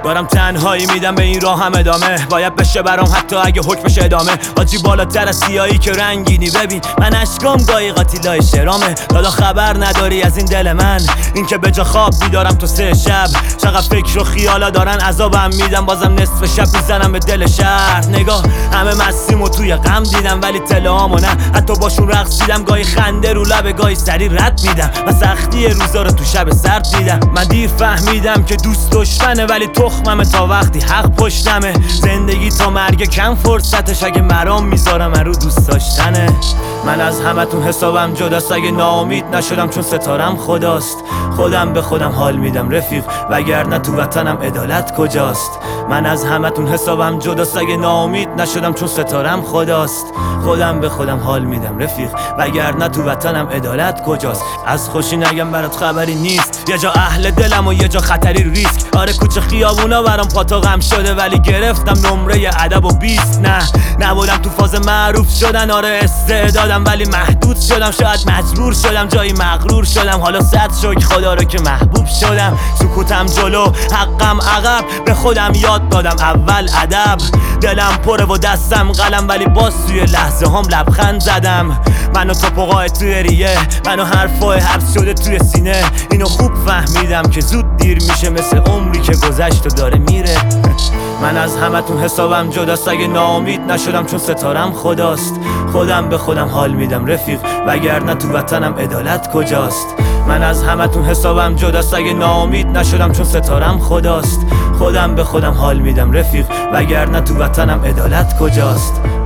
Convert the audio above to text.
دارم تنهایی میدم به این راه هم ادامه، باید بشه برام حتی اگه حکمش ادامه. آجی بالاتر از سیایی که رنگینی، ببین من اشکام گاهی قاتیلای شرامه. دادا خبر نداری از این دل من، این که به جا خواب بیدارم تو 3 شب. چقدر فکر و خیالا دارن عذابم میدم، بازم نصف شب میزنم به دل شهر. نگاه همه مسیم و توی غم دیدم، ولی تلهامو نه، حتی باشون رقصیدم. گاهی خنده رو لب، گاهی سری رد میدم و سختی روزا رو تو شب سرد دیدم. من دیر فهمیدم که دوست دشمنه، ولی تخممه تا وقتی حق پشتمه. زندگی تا مرگ کم فرصتش، اگه مرام میذارم من رو دوست داشتنه. من از همتون حسابم جداست، اگه ناامید نشدم چون ستارم خداست. خودم به خودم حال میدم رفیق، وگرنه تو وطنم عدالت کجاست. من از همتون حسابم جداست، اگه ناامید نشدم چون ستارم خداست. خودم به خودم حال میدم رفیق، وگرنه تو وطنم عدالت کجاست. از خوشی نگم برات خبری نیست، یه جا اهل دلم و یه جا خطری ریسک. آره کوچه خیابونا برام پاتاقم شده، ولی گرفتم نمره ادب و 20. نبودم تو فاز معروف شدن، آره استعدادم ولی محدود شدم. شاید مجبور شدم جایی مغرور شدم، حالا 100 شکر خدا رو که محبوب شدم. سکوتم جلو حقم عقب، به خودم یاد دادم اول ادب. دلم پره و دستم قلم، ولی باز توی لحظه هم لبخند زدم. منو توپقای توی ریه، منو حرفای حبس شده توی سینه. اینو خوب فهمیدم که زود دیر میشه، مثل عمری که گذشت و داره میره. من از همتون حسابم جداست، اگه ناامید نشدم چون ستارم خداست. خودم به خودم حال میدم رفیق، وگرنه تو وطنم عدالت کجاست. من از همتون حسابم جداست، اگه ناامید نشدم چون ستارم خداست. خودم به خودم حال میدم رفیق، وگرنه تو وطنم عدالت کجاست.